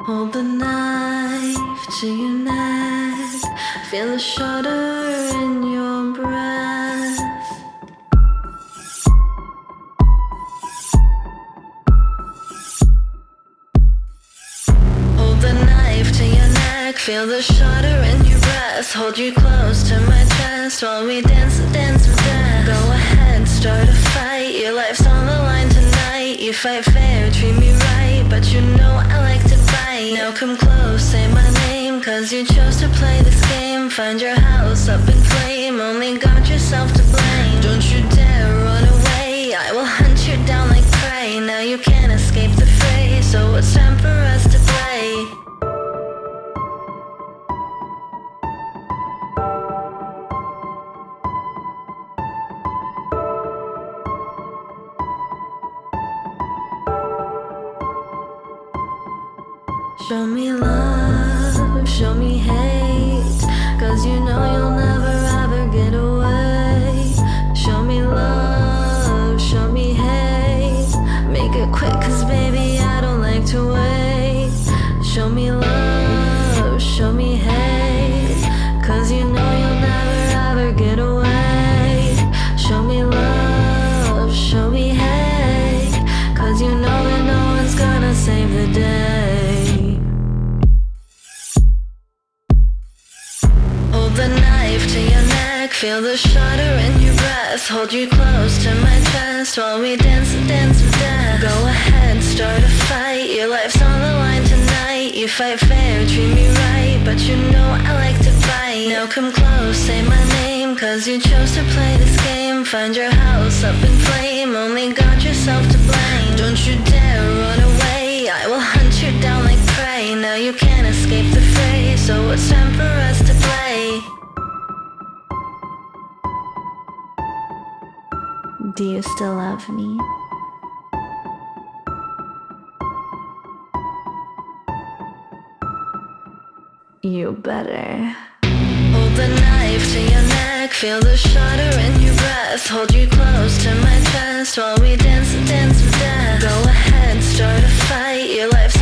Hold the knife to your neck, feel the shudder in your breath. Hold the knife to your neck, feel the shudder in your breath. Hold you close to my chest while we dance the dance of death. Go ahead, start a fight, your life's on the line tonight. You fight fair, treat me right, but you know I like to bite. Now come close, say my name, cause you chose to play this game. Find your house up in flame, only got yourself to blame. Don't you dare run away, I will hunt you down like prey. Now you can't escape the fray, so it's time for us to play. Show me love, show me hate, cause you know you'll never ever get away. Show me love, show me hate, make it quick cause baby I don't like to wait. Show me love, show me hate, cause you know you'll never ever get away. Show me love, show me hate, cause you know that no one's gonna save the day. The knife to your neck, feel the shudder in your breath. Hold you close to my chest while we dance the dance of death. Go ahead, start a fight, your life's on the line tonight. You fight fair, treat me right, but you know I like to bite. Now come close, say my name, cause you chose to play this game. Find your house up in flame, only got yourself to blame. Don't you dare run away, I will hunt you down like prey. Now you can't escape the fray, so it's time for us to play. Do you still love me? You better. Hold the knife to your neck, feel the shudder in your breath. Hold you close to my chest while we dance the dance of death. Go ahead, start a fight, your life's